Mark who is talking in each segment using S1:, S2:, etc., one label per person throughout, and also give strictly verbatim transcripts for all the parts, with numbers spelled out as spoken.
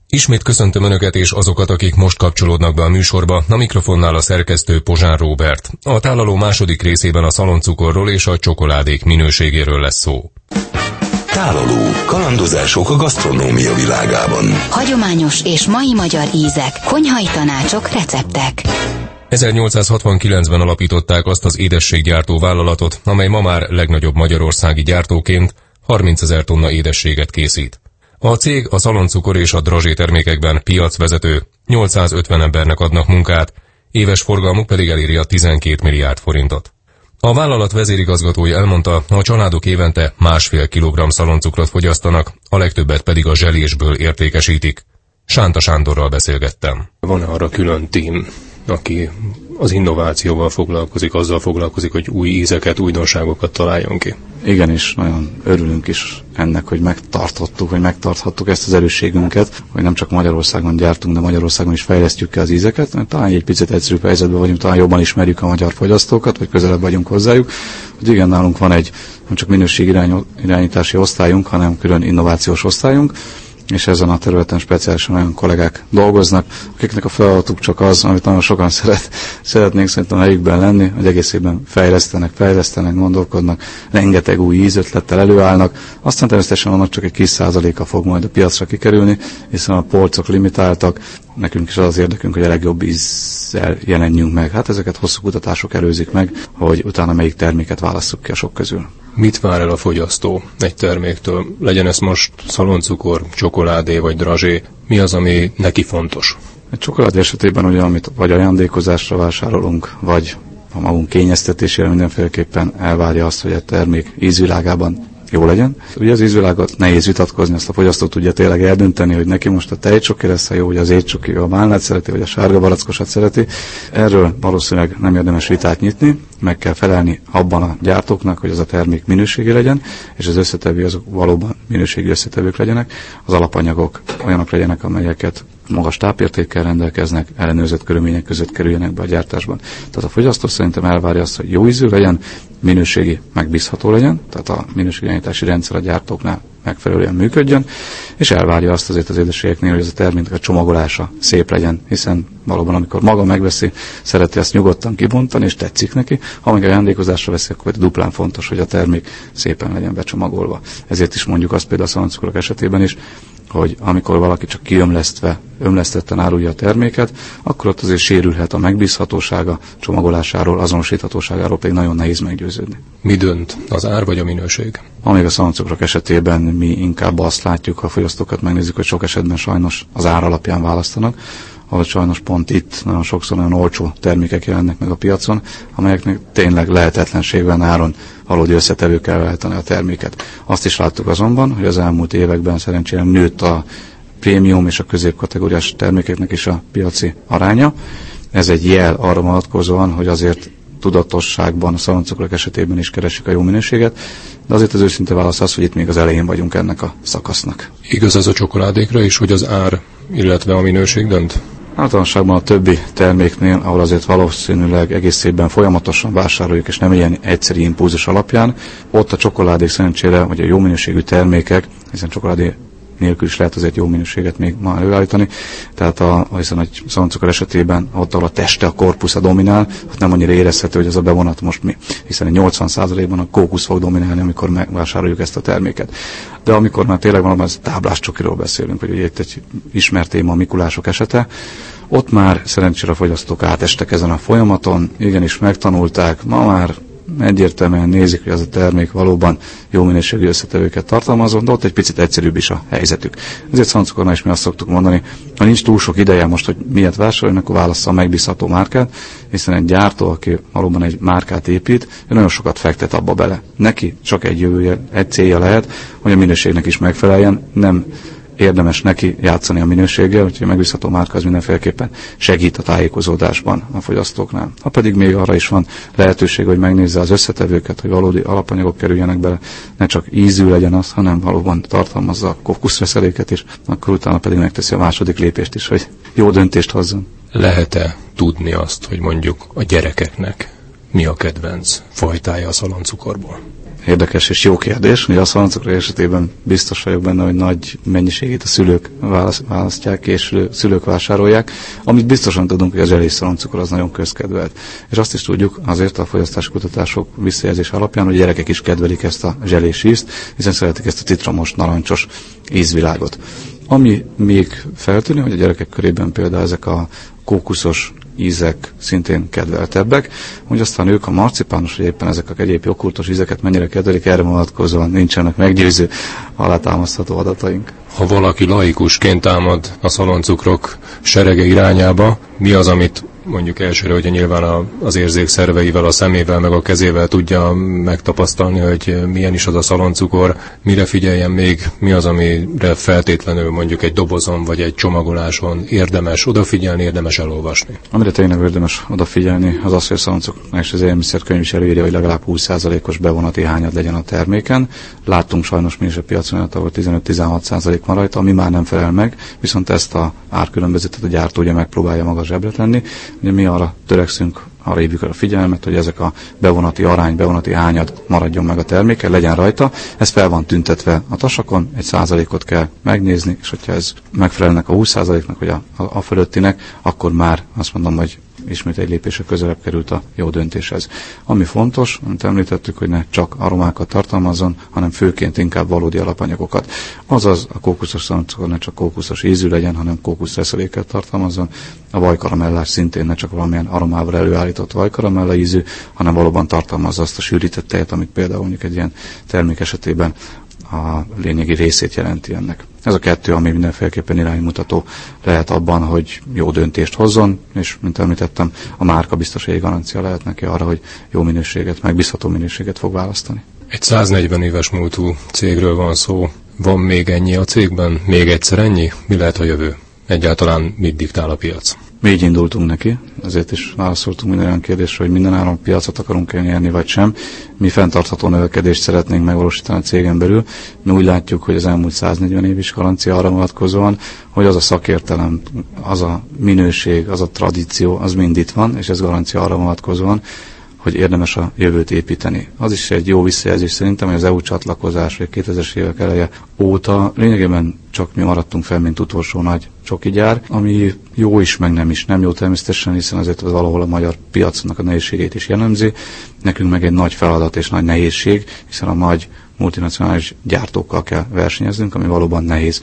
S1: Ismét köszöntöm Önöket és azokat, akik most kapcsolódnak be a műsorba, a mikrofonnál a szerkesztő Pozsán Róbert. A tálaló második részében a szaloncukorról és a csokoládék minőségéről lesz szó.
S2: Tálaló. Kalandozások a gasztronómia világában.
S3: Hagyományos és mai magyar ízek, konyhai tanácsok, receptek.
S1: ezernyolcszázhatvankilencben alapították azt az édességgyártó vállalatot, amely ma már legnagyobb magyarországi gyártóként harmincezer tonna édességet készít. A cég a szaloncukor és a drazsé termékekben piacvezető, nyolcszázötven embernek adnak munkát, éves forgalmuk pedig eléri a tizenkét milliárd forintot. A vállalat vezérigazgatója elmondta, a családok évente másfél kilogramm szaloncukrot fogyasztanak, a legtöbbet pedig a zselésből értékesítik. Sánta Sándorral beszélgettem.
S4: Van arra külön tím, aki az innovációval foglalkozik, azzal foglalkozik, hogy új ízeket, újdonságokat találjon ki.
S5: Igenis, nagyon örülünk is ennek, hogy megtartottuk, hogy megtarthattuk ezt az erősségünket, hogy nem csak Magyarországon gyártunk, de Magyarországon is fejlesztjük ki az ízeket. Talán egy picit egyszerűbb helyzetben vagyunk, talán jobban ismerjük a magyar fogyasztókat, vagy közelebb vagyunk hozzájuk. Hogy igen, nálunk van egy nem csak minőségirányítási osztályunk, hanem külön innovációs osztályunk, és ezen a területen speciálisan olyan kollégák dolgoznak, akiknek a feladatuk csak az, amit nagyon sokan szeret, szeretnénk szerintem a helyükben lenni, hogy egész évben fejlesztenek, fejlesztenek, gondolkodnak, rengeteg új ízötlettel előállnak, aztán természetesen annak csak egy kis százaléka fog majd a piacra kikerülni, hiszen a polcok limitáltak, nekünk is az az érdekünk, hogy a legjobb ízzel jelenjünk meg. Hát ezeket hosszú kutatások előzik meg, hogy utána melyik terméket válasszuk ki a sok közül.
S4: Mit vár el a fogyasztó egy terméktől? Legyen ez most szaloncukor, csokoládé vagy drazsé, mi az, ami neki fontos?
S5: Egy csokoládé esetében ugye, amit vagy ajándékozásra vásárolunk, vagy a magunk kényeztetésére mindenféleképpen elvárja azt, hogy a termék ízvilágában jó legyen. Ugye az ízvilágot nehéz vitatkozni, ezt a fogyasztó tudja tényleg eldönteni, hogy neki most a tejcsoki lesz a jó, vagy az étcsoki, a málnát szereti, vagy a sárga barackosat szereti. Erről valószínűleg nem érdemes vitát nyitni, meg kell felelni abban a gyártóknak, hogy az a termék minőségi legyen, és az összetevő azok valóban minőségi összetevők legyenek, az alapanyagok olyanok legyenek, amelyeket magas tápértékkel rendelkeznek, ellenőrzött körülmények között kerüljenek be a gyártásban. Tehát a fogyasztó szerintem elvárja azt, hogy jó ízű legyen, minőségi, megbízható legyen, tehát a minőségirányítási rendszer a gyártóknál megfelelően működjön, és elvárja azt azért az édességeknél, hogy ez a terméknek a csomagolása szép legyen, hiszen valóban amikor maga megveszi, szereti ezt nyugodtan kibontani, és tetszik neki, ha meg ajándékozásra veszi, akkor duplán fontos, hogy a termék szépen legyen becsomagolva. Ezért is mondjuk azt például a szaloncukorok esetében is, hogy amikor valaki csak kiömlesztve, ömlesztetten árulja a terméket, akkor ott azért sérülhet a megbízhatósága, csomagolásáról, azonosíthatóságáról pedig nagyon nehéz meggyőződni.
S4: Mi dönt, az ár vagy a minőség?
S5: Amíg a szaloncukorok esetében mi inkább azt látjuk, ha a fogyasztókat megnézzük, hogy sok esetben sajnos az ár alapján választanak, ahogy sajnos pont itt nagyon sokszor nagyon olcsó termékek jelennek meg a piacon, amelyeknek tényleg lehetetlenségben áron valódi összetevőkkel váltani a terméket. Azt is láttuk azonban, hogy az elmúlt években szerencsére nőtt a prémium és a középkategóriás termékeknek is a piaci aránya. Ez egy jel arra vonatkozóan, hogy azért tudatosságban a szaloncukorok esetében is keresik a jó minőséget, de azért az őszinte válasz az, hogy itt még az elején vagyunk ennek a szakasznak.
S4: Igaz ez a csokoládékra is, hogy az ár, illetve a minőség dönt?
S5: Általánosságban a többi terméknél, ahol azért valószínűleg egész évben folyamatosan vásároljuk, és nem ilyen egyszeri impulzus alapján, ott a csokoládék szerencsére, vagy a jó minőségű termékek, hiszen csokoládé nélkül is lehet azért jó minőséget még ma előállítani. Tehát a, hiszen egy szaloncukor esetében, ott ahol a teste, a korpusza dominál, ott nem annyira érezhető, hogy az a bevonat most mi. Hiszen egy nyolcvan százalékban a kókusz fog dominálni, amikor megvásároljuk ezt a terméket. De amikor már tényleg valami az táblás csokiról beszélünk, hogy itt egy ismert téma a mikulások esete, ott már szerencsére a fogyasztók átestek ezen a folyamaton, igenis megtanulták, ma már egyértelműen nézik, hogy az a termék valóban jó minőségű összetevőket tartalmazon, de ott egy picit egyszerűbb is a helyzetük. Ezért szaloncukornál is mi azt szoktuk mondani, ha nincs túl sok ideje most, hogy miért vásároljon, akkor válassza a megbízható márkát, hiszen egy gyártó, aki valóban egy márkát épít, nagyon sokat fektet abba bele. Neki csak egy jövője, egy célja lehet, hogy a minőségnek is megfeleljen, nem érdemes neki játszani a minőséggel, úgyhogy a megbízható márka az mindenféleképpen segít a tájékozódásban a fogyasztóknál. Ha pedig még arra is van lehetőség, hogy megnézze az összetevőket, hogy valódi alapanyagok kerüljenek bele, ne csak ízű legyen az, hanem valóban tartalmazza a kókuszreszeléket is, akkor utána pedig megteszi a második lépést is, hogy jó döntést hozzon.
S4: Lehet-e tudni azt, hogy mondjuk a gyerekeknek mi a kedvenc fajtája a szaloncukorból?
S5: érdekes és jó kérdés. Ugye a szaloncukor esetében biztos vagyok benne, hogy nagy mennyiségét a szülők választják és szülők vásárolják. Amit biztosan tudunk, hogy a zselés szaloncukor az nagyon közkedvelt. És azt is tudjuk azért a fogyasztási kutatások visszajelzés alapján, hogy gyerekek is kedvelik ezt a zselés ízt, hiszen szeretik ezt a citromos, narancsos ízvilágot. Ami még feltűnő, hogy a gyerekek körében például ezek a kókuszos ízek szintén kedveltebbek, hogy aztán ők a marcipános, vagy éppen ezek a egyéb jogurtos ízeket mennyire kedvelik, erre vonatkozóan nincsenek meggyőző alátámasztható adataink.
S4: Ha valaki laikusként támad a szaloncukrok serege irányába, mi az, amit mondjuk elsőre, hogy nyilván a, az érzékszerveivel, a szemével, meg a kezével tudja megtapasztalni, hogy milyen is az a szaloncukor, mire figyeljen még, mi az, amire feltétlenül mondjuk egy dobozon vagy egy csomagoláson érdemes odafigyelni, érdemes elolvasni.
S5: Amire tényleg érdemes odafigyelni, az az, hogy a szaloncukroknál és az élelmiszerkönyv is előírja, hogy legalább húsz százalékos bevonati hányad legyen a terméken. Láttunk sajnos mi is a piacon, ahol tizenöt-tizenhat százalék van rajta, ami már nem felel meg, viszont ezt a árkülönbözetet a gyártó ugye megpróbálja maga zsebre tenni. Ugye mi arra törekszünk, arra hívjuk el a figyelmet, hogy ezek a bevonati arány, bevonati hányad maradjon meg a terméken, legyen rajta. Ez fel van tüntetve a tasakon, egy százalékot kell megnézni, és hogyha ez megfelelnek a húsz százaléknak, vagy a, a, a fölöttinek, akkor már azt mondom, hogy ismét egy lépésre közelebb került a jó döntéshez. Ami fontos, amit említettük, hogy ne csak aromákat tartalmazzon, hanem főként inkább valódi alapanyagokat. Azaz a kókuszos szaloncukor ne csak kókuszos ízű legyen, hanem kókuszreszeléket tartalmazzon. A vajkaramellás szintén ne csak valamilyen aromával előállított vajkaramella ízű, hanem valóban tartalmazza azt a sűrített tejet, amit például mondjuk egy ilyen termék esetében a lényegi részét jelenti ennek. Ez a kettő, ami mindenféleképpen iránymutató lehet abban, hogy jó döntést hozzon, és mint említettem, a márka biztonsági garancia lehet neki arra, hogy jó minőséget, megbízható minőséget fog választani.
S4: Egy száznegyven éves múltú cégről van szó. Van még ennyi a cégben? Még egyszer ennyi? Mi lehet a jövő? Egyáltalán mit diktál a piac?
S5: Mi így indultunk neki, ezért is válaszoltunk minden olyan kérdésre, hogy minden áron piacot akarunk elnyerni, vagy sem. Mi fenntartható növekedést szeretnénk megvalósítani a cégen belül. Mi úgy látjuk, hogy az elmúlt száznegyven év is garancia arra vonatkozóan, hogy az a szakértelem, az a minőség, az a tradíció, az mind itt van, és ez garancia arra vonatkozóan, hogy érdemes a jövőt építeni. Az is egy jó visszajelzés szerintem, hogy az é u csatlakozás, vagy kétezres évek eleje óta lényegében csak mi maradtunk fel, mint utolsó nagy csoki gyár, ami jó is, meg nem is. Nem jó természetesen, hiszen azért az valahol a magyar piacnak a nehézségét is jellemzi. Nekünk meg egy nagy feladat és nagy nehézség, hiszen a nagy multinacionális gyártókkal kell versenyeznünk, ami valóban nehéz.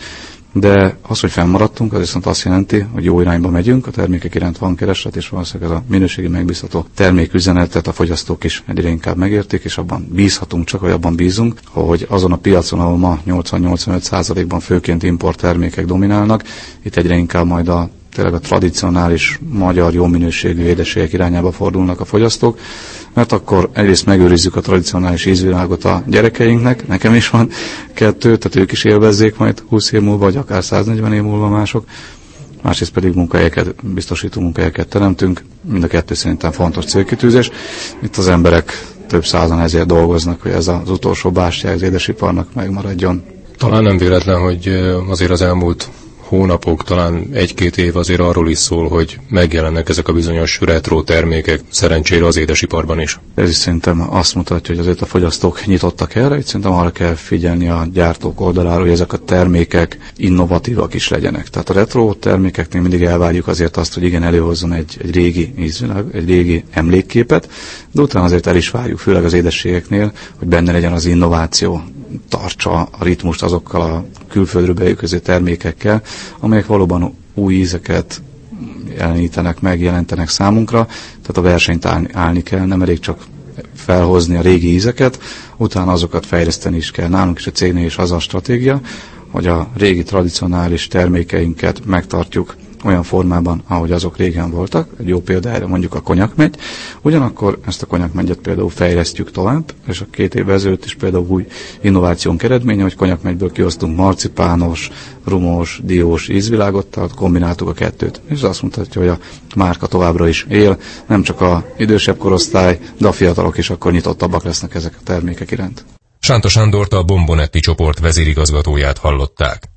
S5: De az, hogy fennmaradtunk, az viszont azt jelenti, hogy jó irányba megyünk, a termékek iránt van kereslet, és valószínűleg ez a minőségi megbízható terméküzenetet a fogyasztók is egyre inkább megértik, és abban bízhatunk, csak hogy abban bízunk, hogy azon a piacon, ahol ma nyolcvan-nyolcvanöt százalékban főként import termékek dominálnak, itt egyre inkább majd a tényleg a tradicionális magyar jó minőségű édességek irányába fordulnak a fogyasztók, mert akkor egyrészt megőrizzük a tradicionális ízvilágot a gyerekeinknek, nekem is van kettő, tehát ők is élvezzék majd húsz év múlva, vagy akár száznegyven év múlva mások, másrészt pedig munkahelyeket, biztosító munkahelyeket teremtünk, mind a kettő szerintem fontos célkitűzés. Itt az emberek több százan ezért dolgoznak, hogy ez az utolsó bástyája az édesiparnak megmaradjon.
S4: Talán nem véletlen, hogy azért az elmúlt hónapok, talán egy-két év azért arról is szól, hogy megjelennek ezek a bizonyos retro termékek, szerencsére az édesiparban is.
S5: Ez is szerintem azt mutatja, hogy azért a fogyasztók nyitottak erre, itt szerintem arra kell figyelni a gyártók oldaláról, hogy ezek a termékek innovatívak is legyenek. Tehát a retro termékeknél mindig elvárjuk azért azt, hogy igen, előhozzon egy, egy régi ízvilág, egy régi emlékképet, de utána azért el is várjuk, főleg az édességeknél, hogy benne legyen az innováció, tartsa a ritmust azokkal a külföldről beérkező termékekkel, amelyek valóban új ízeket jelenítenek meg, jelentenek számunkra, tehát a versenyt állni, állni kell, nem elég csak felhozni a régi ízeket, utána azokat fejleszteni is kell. Nálunk is a cégnél is az a stratégia, hogy a régi tradicionális termékeinket megtartjuk olyan formában, ahogy azok régen voltak. Egy jó példa erre mondjuk a konyakmegy. Ugyanakkor ezt a konyakmegyet például fejlesztjük tovább, és a két évvel ezelőtt is például új innovációnk eredménye, hogy konyakmegyből kihoztunk marcipános, rumos, diós ízvilágot, tehát kombináltuk a kettőt. És azt mutatja, hogy a márka továbbra is él, nem csak az idősebb korosztály, de a fiatalok is akkor nyitottabbak lesznek ezek a termékek iránt.
S1: Sánta Sándort, a Bombonetti csoport vezérigazgatóját hallották.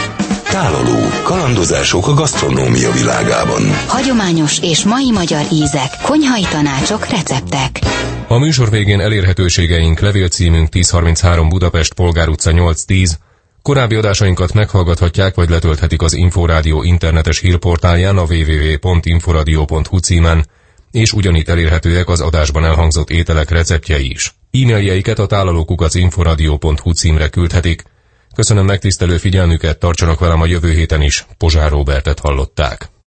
S2: Tálaló. Kalandozások a gasztronómia világában.
S3: Hagyományos és mai magyar ízek, konyhai tanácsok, receptek.
S1: A műsor végén elérhetőségeink: levélcímünk tíz harminchárom Budapest, Polgár utca nyolc tíz. Korábbi adásainkat meghallgathatják, vagy letölthetik az Inforádió internetes hírportálján a double-u double-u double-u pont inforadio pont hu címen, és ugyanitt elérhetőek az adásban elhangzott ételek receptjei is. E-mailjeiket a tálalókukac inforadio pont hu címre küldhetik. Köszönöm megtisztelő figyelmüket, tartsanak velem a jövő héten is. Pozsár Róbertet hallották.